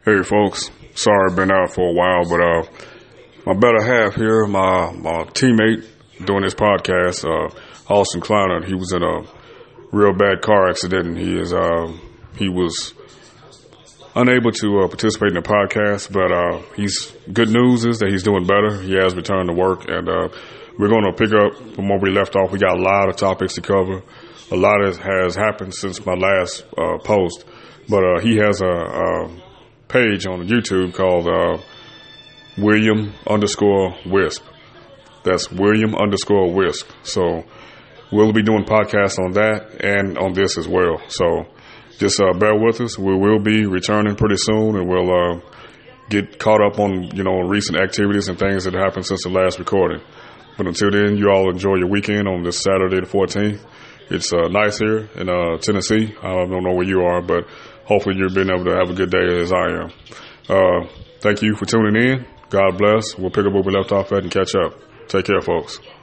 Hey folks, sorry I've been out for a while, but my better half here, my teammate doing this podcast, Austin Kleiner, he was in a real bad car accident, and he was unable to participate in the podcast, but good news is that he's doing better. He has returned to work, and we're going to pick up from where we left off. We got a lot of topics to cover. A lot has happened since my last post, but he has a page on YouTube called William_Wisp. That's William_Wisp. So we'll be doing podcasts on that and on this as well. So just bear with us. We will be returning pretty soon, and we'll get caught up on recent activities and things that happened since the last recording. But until then, you all enjoy your weekend on this Saturday the 14th. It's nice here in Tennessee. I don't know where you are, but hopefully you're being able to have a good day as I am. Thank you for tuning in. God bless. We'll pick up where we left off at and catch up. Take care, folks.